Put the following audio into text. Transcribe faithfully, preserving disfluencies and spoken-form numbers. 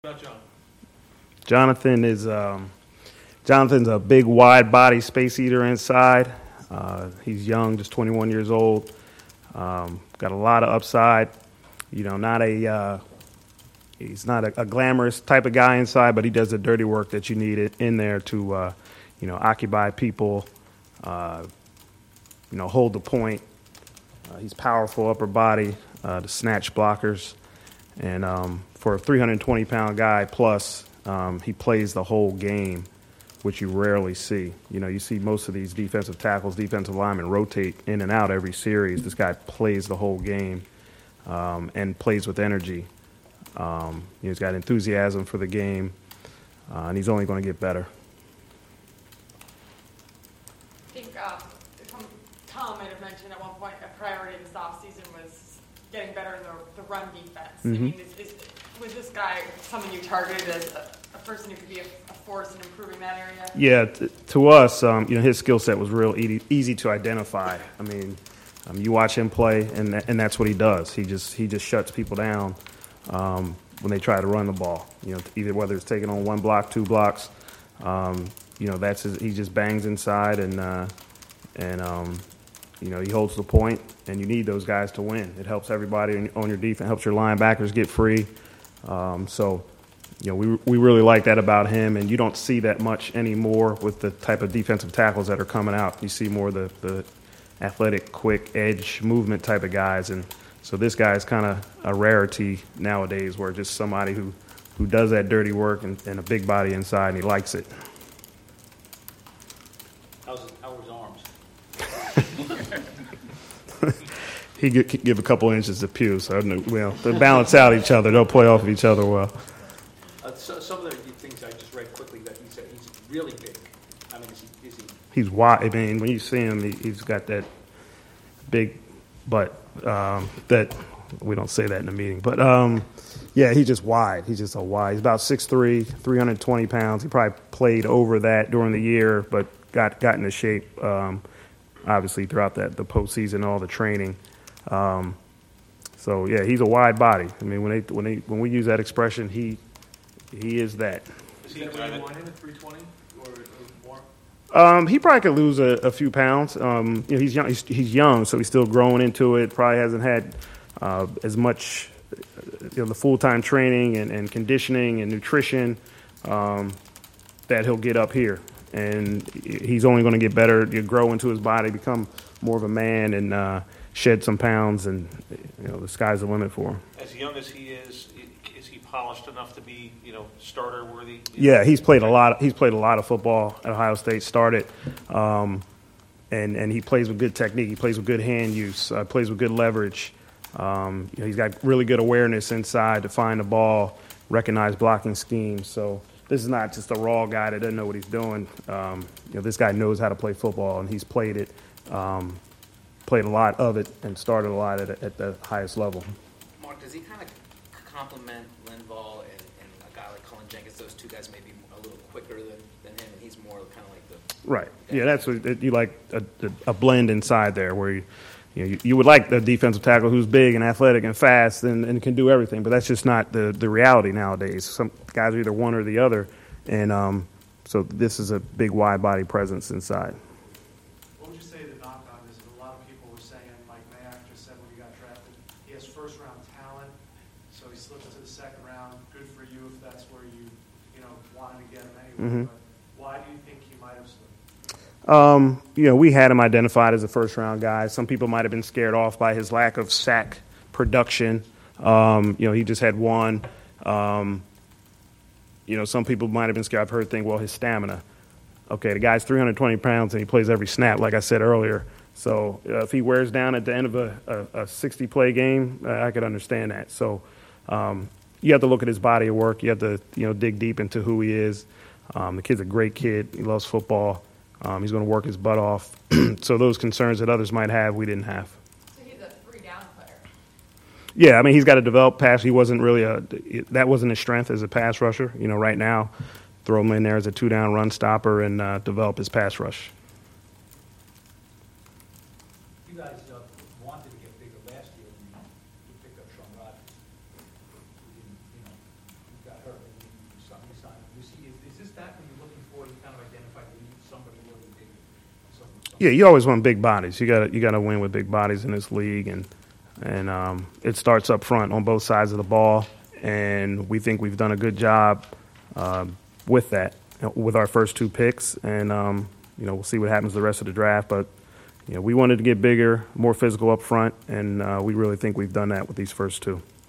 about John? Jonathan is um, Jonathan's a big, wide body space eater inside. Uh, he's young, just twenty-one years old. Um, got a lot of upside. You know, not a uh, he's not a, a glamorous type of guy inside, but he does the dirty work that you need it in there to, uh, you know, occupy people. Uh, you know, hold the point. Uh, he's powerful upper body, uh, to snatch blockers, and um, for a three hundred twenty pound guy plus, um, he plays the whole game, which you rarely see. You know, you see most of these defensive tackles, defensive linemen rotate in and out every series. This guy plays the whole game um, and plays with energy. Um, he's got enthusiasm for the game, uh, and he's only going to get better. I think uh, Tom might have mentioned at one point a priority this offseason was getting better in the, the run defense. Mm-hmm. I mean, is, is, was this guy someone you targeted as a, a person who could be a, a force in improving that area? Yeah, t- to us, um, you know, his skill set was real easy, easy to identify. I mean, um, you watch him play, and th- and that's what he does. He just he just shuts people down um, when they try to run the ball. You know, either whether it's taking on one block, two blocks. Um, you know, that's his, he just bangs inside and uh, and um, you know, he holds the point, and you need those guys to win. It helps everybody on your defense, helps your linebackers get free. Um, so, you know, we we really like that about him, and you don't see that much anymore with the type of defensive tackles that are coming out. You see more of the, the athletic, quick, edge movement type of guys, and so this guy is kind of a rarity nowadays, where just somebody who, who does that dirty work and, and a big body inside, and he likes it. How's his, how are his arms? He could give a couple inches of pew, so well, they balance out each other. They'll play off of each other well. Uh, so, some of the things I just read quickly that he said he's really big. I mean, is he? Is he he's wide. I mean, when you see him, he, he's got that big butt. Um, that we don't say that in the meeting, but um, yeah, he's just wide. He's just a wide. He's about six three, three hundred twenty pounds. He probably played over that during the year, but got got into shape. Um, obviously, throughout that the postseason, all the training. Um, so yeah, he's a wide body. I mean, when they when they when we use that expression, he he is that. Is he where you want him at three twenty or, or more? Um, he probably could lose a, a few pounds. Um, you know, he's young. He's, he's young, so he's still growing into it. Probably hasn't had uh, as much, you know, the full time training and, and conditioning and nutrition um, that he'll get up here. And he's only going to get better. You grow into his body, become more of a man, and uh, shed some pounds. And you know, the sky's the limit for him. As young as he is, is he polished enough to be, you know, starter worthy? Yeah, he's played a lot. Of, he's played a lot of football at Ohio State. Started, um, and and he plays with good technique. He plays with good hand use. Uh, plays with good leverage. Um, you know, he's got really good awareness inside to find the ball, recognize blocking schemes. So this is not just a raw guy that doesn't know what he's doing. Um, you know, this guy knows how to play football, and he's played it, um, played a lot of it, and started a lot at, at the highest level. Mark, does he kind of complement Linval and, and a guy like Cullen Jenkins? Those two guys may be a little quicker than, than him, and he's more kind of like the right. Yeah, that's what you like a, a blend inside there where you. You, know, you, you would like the defensive tackle who's big and athletic and fast and, and can do everything, but that's just not the, the reality nowadays. Some guys are either one or the other, and um, so this is a big wide body presence inside. What would you say the knock on is? A lot of people were saying, Mike Mayock just said when he got drafted, he has first round talent, so he slips to the second round. Good for you if that's where you you know wanted to get him anyway. Mm-hmm. But why do you think he might have slipped? Um, you know, we had him identified as a first-round guy. Some people might have been scared off by his lack of sack production. Um, you know, he just had one. Um, you know, some people might have been scared. I've heard think, well, his stamina. Okay, the guy's three hundred twenty pounds and he plays every snap, like I said earlier. So uh, if he wears down at the end of a, a, a sixty-play game, uh, I could understand that. So um, you have to look at his body of work. You have to, you know, dig deep into who he is. Um, the kid's a great kid. He loves football. Um, he's going to work his butt off. So those concerns that others might have, we didn't have. So he's a three-down player. Yeah, I mean, he's got to develop pass. He wasn't really a – that wasn't his strength as a pass rusher. You know, right now, throw him in there as a two-down run stopper and uh, develop his pass rush. You guys uh, wanted to get bigger last year when you, you picked up Sean Rogers. You didn't, you know, you got hurt. You see, is, is this that when you're looking for, you kind of identify you need somebody really big? some- some- Yeah, you always want big bodies. You got you got to win with big bodies in this league, and and um, it starts up front on both sides of the ball. And we think we've done a good job um, with that, with our first two picks. And um, you know, we'll see what happens the rest of the draft. But you know, we wanted to get bigger, more physical up front, and uh, we really think we've done that with these first two.